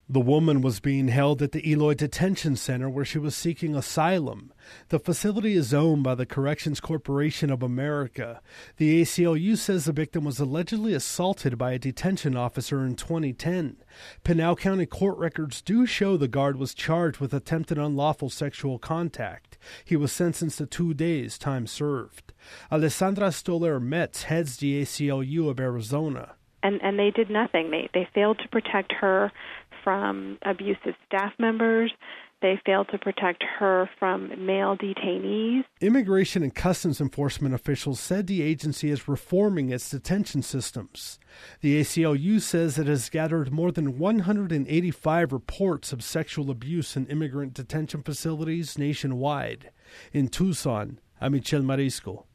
The woman was being held at the Eloy Detention Center where she was seeking asylum. The facility is owned by the Corrections Corporation of America. The ACLU says the victim was allegedly assaulted by a detention officer in 2010. Pinal County court records do show the guard was charged with attempted unlawful sexual contact. He was sentenced to 2 days, time served. Alessandra Stoller-Metz heads the ACLU of Arizona. And they did nothing. They failed to protect her from abusive staff members. They failed to protect her from male detainees. Immigration and Customs Enforcement officials said the agency is reforming its detention systems. The ACLU says it has gathered more than 185 reports of sexual abuse in immigrant detention facilities nationwide. In Tucson, I'm Michel Marisco.